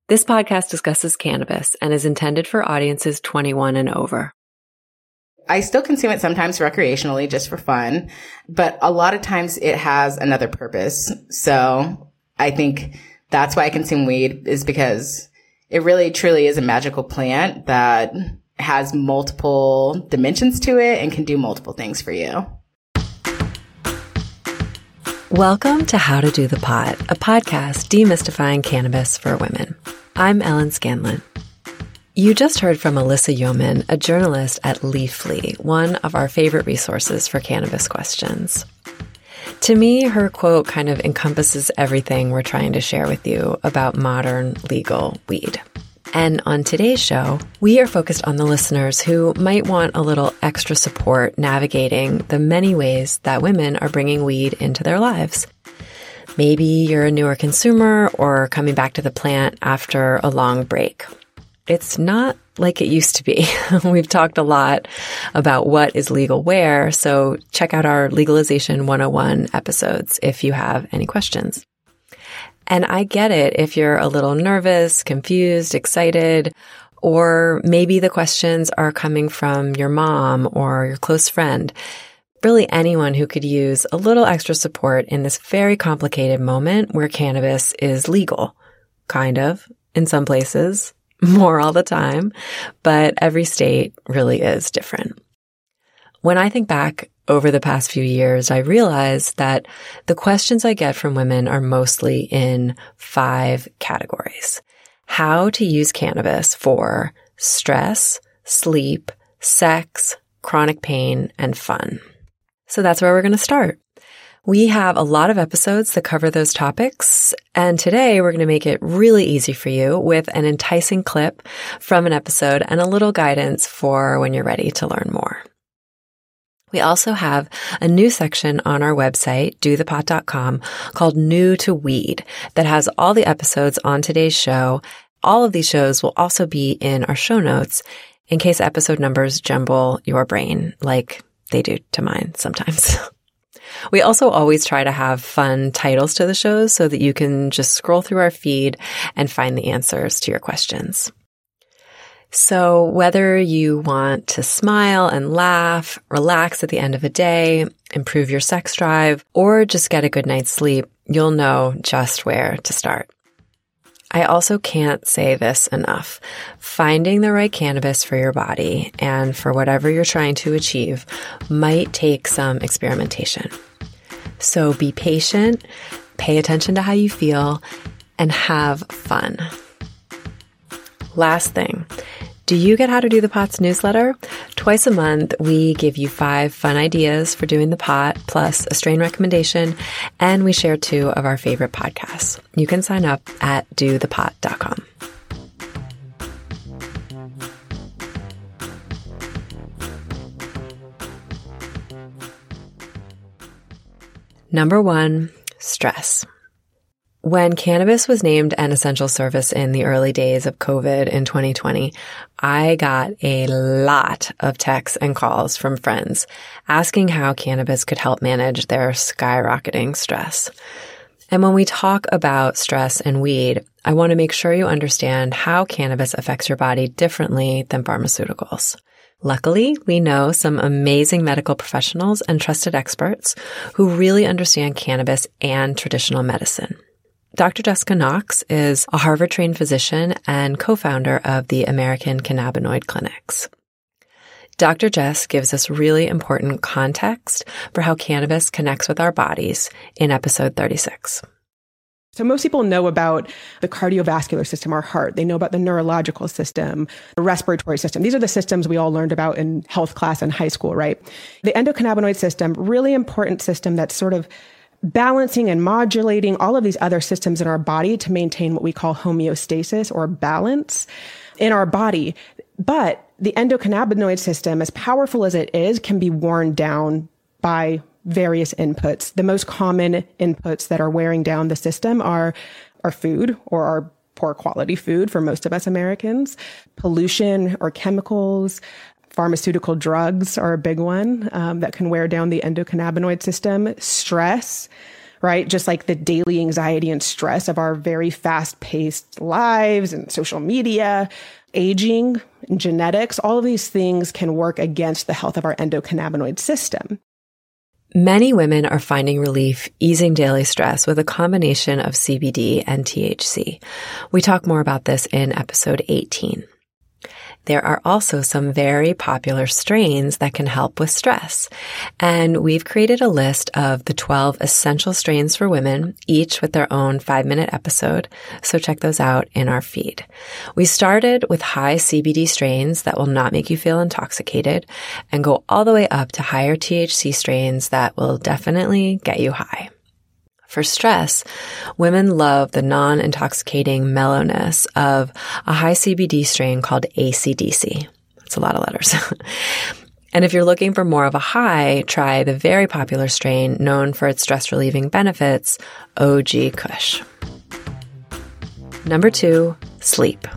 This podcast discusses cannabis and is intended for audiences 21 and over. I still consume it sometimes recreationally, just for fun, but a lot of times it has another purpose. So I think that's why I consume weed, is because it really truly is a magical plant that has multiple dimensions to it and can do multiple things for you. Welcome to How to Do the Pot, a podcast demystifying cannabis for women. I'm Ellen Scanlon. You just heard from Alyssa Yeoman, a journalist at Leafly, one of our favorite resources for cannabis questions. To me, her quote kind of encompasses everything we're trying to share with you about modern legal weed. And on today's show, we are focused on the listeners who might want a little extra support navigating the many ways that women are bringing weed into their lives. Maybe you're a newer consumer or coming back to the plant after a long break. It's not like it used to be. We've talked a lot about what is legal where, so check out our Legalization 101 episodes if you have any questions. And I get it if you're a little nervous, confused, excited, or maybe the questions are coming from your mom or your close friend. Really anyone who could use a little extra support in this very complicated moment where cannabis is legal. Kind of, in some places, more all the time, but every state really is different. When I think back over the past few years, I realize that the questions I get from women are mostly in 5 categories. How to use cannabis for stress, sleep, sex, chronic pain, and fun. So that's where we're going to start. We have a lot of episodes that cover those topics, and today we're going to make it really easy for you with an enticing clip from an episode and a little guidance for when you're ready to learn more. We also have a new section on our website, dothepot.com, called New to Weed that has all the episodes on today's show. All of these shows will also be in our show notes in case episode numbers jumble your brain like they do to mine sometimes. We also always try to have fun titles to the shows so that you can just scroll through our feed and find the answers to your questions. So whether you want to smile and laugh, relax at the end of a day, improve your sex drive, or just get a good night's sleep, you'll know just where to start. I also can't say this enough. Finding the right cannabis for your body and for whatever you're trying to achieve might take some experimentation. So be patient, pay attention to how you feel, and have fun. Last thing, do you get How to Do the Pot's newsletter? Twice a month, we give you 5 fun ideas for doing the pot, plus a strain recommendation, and we share 2 of our favorite podcasts. You can sign up at dothepot.com. Number 1, stress. When cannabis was named an essential service in the early days of COVID in 2020, I got a lot of texts and calls from friends asking how cannabis could help manage their skyrocketing stress. And when we talk about stress and weed, I want to make sure you understand how cannabis affects your body differently than pharmaceuticals. Luckily, we know some amazing medical professionals and trusted experts who really understand cannabis and traditional medicine. Dr. Jessica Knox is a Harvard-trained physician and co-founder of the American Cannabinoid Clinics. Dr. Jess gives us really important context for how cannabis connects with our bodies in episode 36. So most people know about the cardiovascular system, our heart. They know about the neurological system, the respiratory system. These are the systems we all learned about in health class in high school, right? The endocannabinoid system, really important system that's sort of balancing and modulating all of these other systems in our body to maintain what we call homeostasis or balance in our body. But the endocannabinoid system, as powerful as it is, can be worn down by various inputs. The most common inputs that are wearing down the system are our food, or our poor quality food for most of us Americans, pollution or chemicals. Pharmaceutical drugs are a big one that can wear down the endocannabinoid system. Stress, right? Just like the daily anxiety and stress of our very fast-paced lives and social media, aging, and genetics, all of these things can work against the health of our endocannabinoid system. Many women are finding relief easing daily stress with a combination of CBD and THC. We talk more about this in episode 18. There are also some very popular strains that can help with stress. And we've created a list of the 12 essential strains for women, each with their own 5-minute episode. So check those out in our feed. We started with high CBD strains that will not make you feel intoxicated and go all the way up to higher THC strains that will definitely get you high. For stress, women love the non-intoxicating mellowness of a high CBD strain called AC/DC. That's a lot of letters. And if you're looking for more of a high, try the very popular strain known for its stress-relieving benefits, OG Kush. Number 2, sleep.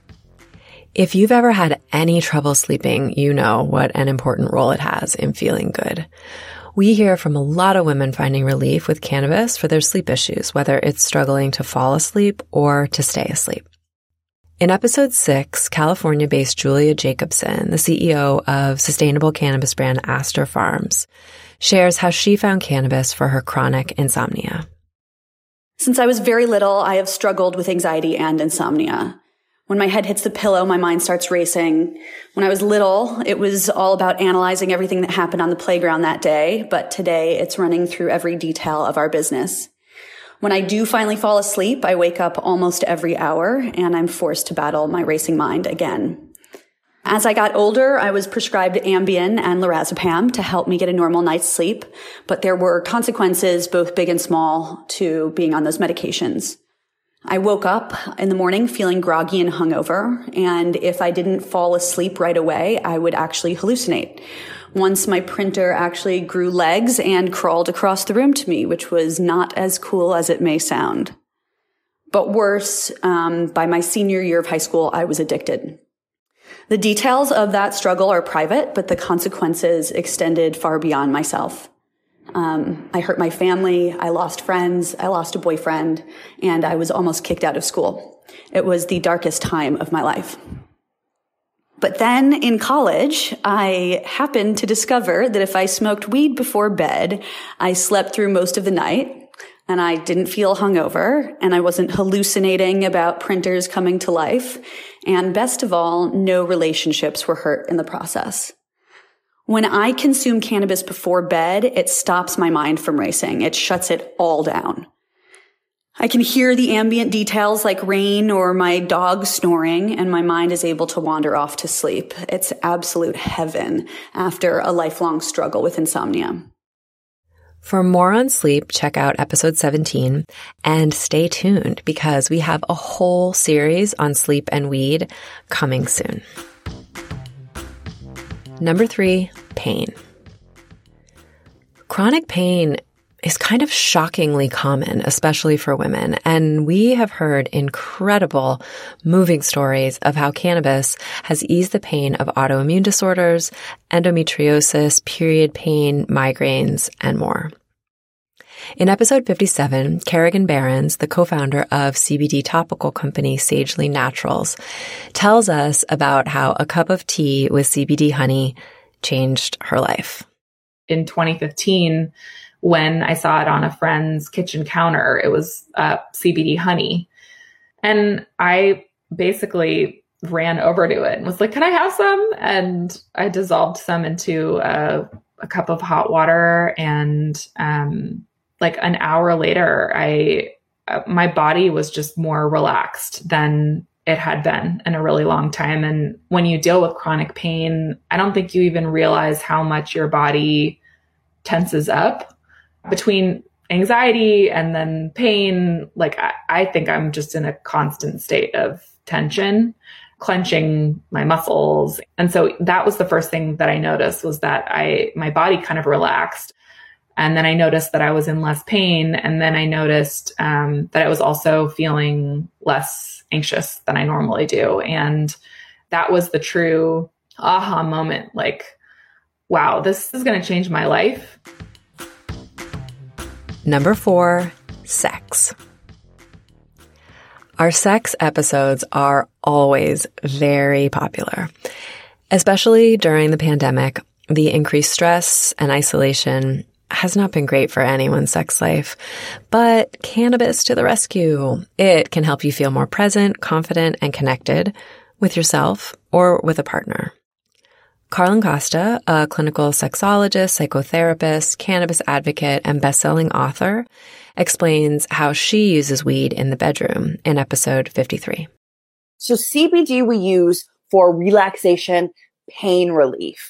If you've ever had any trouble sleeping, you know what an important role it has in feeling good. We hear from a lot of women finding relief with cannabis for their sleep issues, whether it's struggling to fall asleep or to stay asleep. In episode 6, California-based Julia Jacobson, the CEO of sustainable cannabis brand Aster Farms, shares how she found cannabis for her chronic insomnia. Since I was very little, I have struggled with anxiety and insomnia. When my head hits the pillow, my mind starts racing. When I was little, it was all about analyzing everything that happened on the playground that day, but today it's running through every detail of our business. When I do finally fall asleep, I wake up almost every hour, and I'm forced to battle my racing mind again. As I got older, I was prescribed Ambien and lorazepam to help me get a normal night's sleep, but there were consequences, both big and small, to being on those medications. I woke up in the morning feeling groggy and hungover, and if I didn't fall asleep right away, I would actually hallucinate. Once my printer actually grew legs and crawled across the room to me, which was not as cool as it may sound. But worse, by my senior year of high school, I was addicted. The details of that struggle are private, but the consequences extended far beyond myself. I hurt my family, I lost friends, I lost a boyfriend, and I was almost kicked out of school. It was the darkest time of my life. But then in college, I happened to discover that if I smoked weed before bed, I slept through most of the night, and I didn't feel hungover, and I wasn't hallucinating about printers coming to life, and best of all, no relationships were hurt in the process. When I consume cannabis before bed, it stops my mind from racing. It shuts it all down. I can hear the ambient details like rain or my dog snoring, and my mind is able to wander off to sleep. It's absolute heaven after a lifelong struggle with insomnia. For more on sleep, check out episode 17 and stay tuned because we have a whole series on sleep and weed coming soon. Number 3, pain. Chronic pain is kind of shockingly common, especially for women. And we have heard incredible, moving stories of how cannabis has eased the pain of autoimmune disorders, endometriosis, period pain, migraines, and more. In episode 57, Kerrigan Behrens, the co-founder of CBD topical company Sagely Naturals, tells us about how a cup of tea with CBD honey changed her life. In 2015, when I saw it on a friend's kitchen counter, it was CBD honey. And I basically ran over to it and was like, can I have some? And I dissolved some into a cup of hot water, and like an hour later, my body was just more relaxed than it had been in a really long time. And when you deal with chronic pain, I don't think you even realize how much your body tenses up between anxiety and then pain. Like I think I'm just in a constant state of tension, clenching my muscles. And so that was the first thing that I noticed, was that my body kind of relaxed. And then I noticed that I was in less pain. And then I noticed that I was also feeling less anxious than I normally do. And that was the true aha moment. Like, wow, this is going to change my life. Number 4, sex. Our sex episodes are always very popular, especially during the pandemic. The increased stress and isolation has not been great for anyone's sex life, but cannabis to the rescue. It can help you feel more present, confident, and connected with yourself or with a partner. Carlin Costa, a clinical sexologist, psychotherapist, cannabis advocate, and best-selling author, explains how she uses weed in the bedroom in episode 53. So CBD we use for relaxation, pain relief.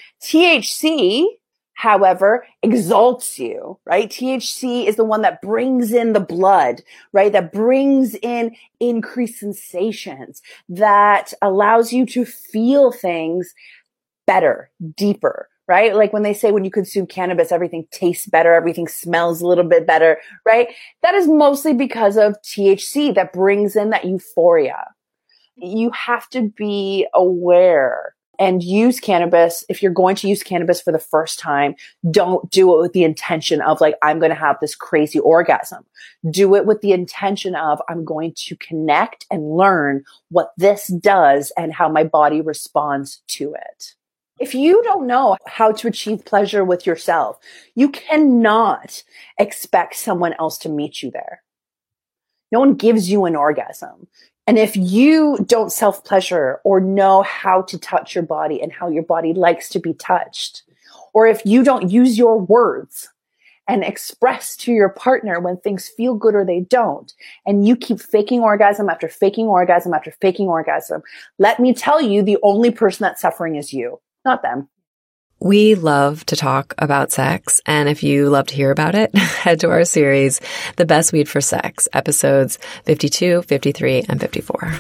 THC, however, exalts you, right? THC is the one that brings in the blood, right? That brings in increased sensations, that allows you to feel things better, deeper, right? Like when they say when you consume cannabis, everything tastes better, everything smells a little bit better, right? That is mostly because of THC that brings in that euphoria. You have to be aware and use cannabis. If you're going to use cannabis for the first time, don't do it with the intention of like, I'm going to have this crazy orgasm. Do it with the intention of, I'm going to connect and learn what this does and how my body responds to it. If you don't know how to achieve pleasure with yourself, you cannot expect someone else to meet you there. No one gives you an orgasm. And if you don't self-pleasure or know how to touch your body and how your body likes to be touched, or if you don't use your words and express to your partner when things feel good or they don't, and you keep faking orgasm after faking orgasm after faking orgasm, let me tell you, the only person that's suffering is you, not them. We love to talk about sex, and if you love to hear about it, head to our series, The Best Weed for Sex, episodes 52, 53, and 54.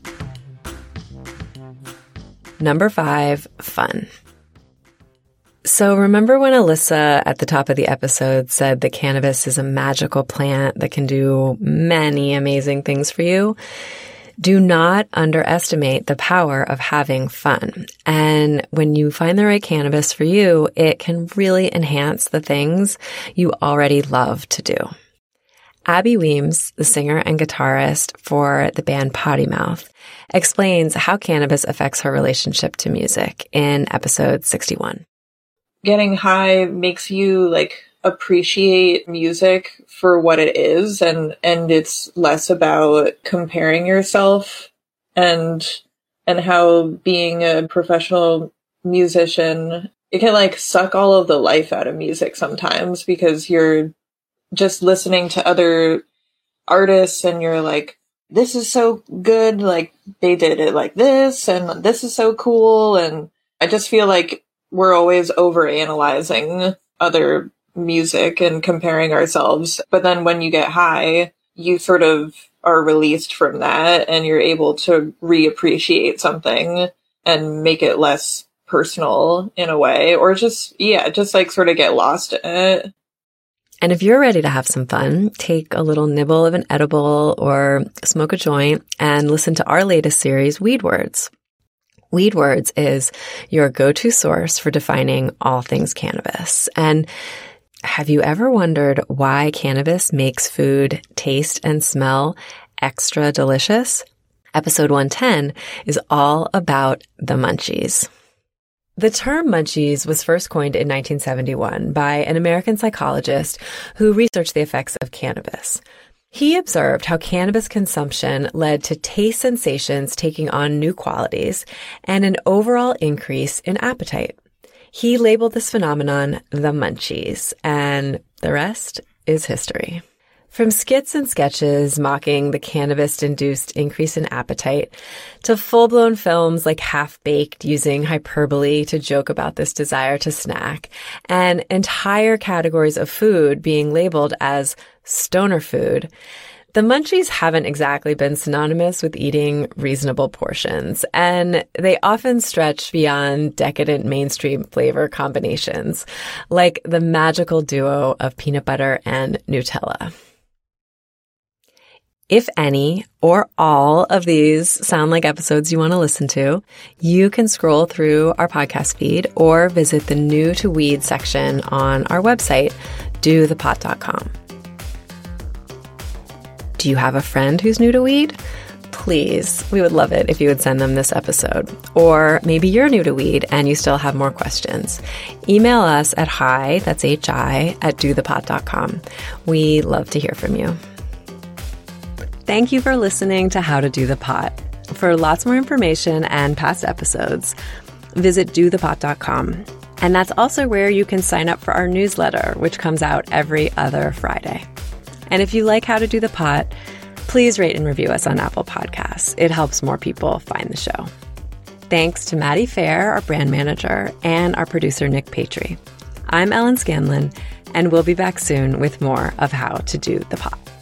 Number 5, fun. So remember when Alyssa at the top of the episode said that cannabis is a magical plant that can do many amazing things for you? Do not underestimate the power of having fun. And when you find the right cannabis for you, it can really enhance the things you already love to do. Abby Weems, the singer and guitarist for the band Potty Mouth, explains how cannabis affects her relationship to music in episode 61. Getting high makes you appreciate music for what it is, and it's less about comparing yourself and how being a professional musician, it can suck all of the life out of music sometimes, because you're just listening to other artists and you're like, this is so good, they did it like this, and this is so cool. And I just feel like we're always over-analyzing other music and comparing ourselves. But then when you get high, you sort of are released from that and you're able to reappreciate something and make it less personal in a way, or just sort of get lost in it. And if you're ready to have some fun, take a little nibble of an edible or smoke a joint and listen to our latest series, Weed Words. Weed Words is your go-to source for defining all things cannabis. And have you ever wondered why cannabis makes food taste and smell extra delicious? Episode 110 is all about the munchies. The term munchies was first coined in 1971 by an American psychologist who researched the effects of cannabis. He observed how cannabis consumption led to taste sensations taking on new qualities and an overall increase in appetite. He labeled this phenomenon the munchies, and the rest is history. From skits and sketches mocking the cannabis-induced increase in appetite to full-blown films like Half-Baked using hyperbole to joke about this desire to snack, and entire categories of food being labeled as stoner food, the munchies haven't exactly been synonymous with eating reasonable portions, and they often stretch beyond decadent mainstream flavor combinations, like the magical duo of peanut butter and Nutella. If any or all of these sound like episodes you want to listen to, you can scroll through our podcast feed or visit the New to Weed section on our website, dothepot.com. Do you have a friend who's new to weed? Please, we would love it if you would send them this episode. Or maybe you're new to weed and you still have more questions. Email us at hi, that's hi, @dothepot.com. We love to hear from you. Thank you for listening to How to Do the Pot. For lots more information and past episodes, visit dothepot.com. And that's also where you can sign up for our newsletter, which comes out every other Friday. And if you like How to Do the Pot, please rate and review us on Apple Podcasts. It helps more people find the show. Thanks to Maddie Fair, our brand manager, and our producer, Nick Patry. I'm Ellen Scanlon, and we'll be back soon with more of How to Do the Pot.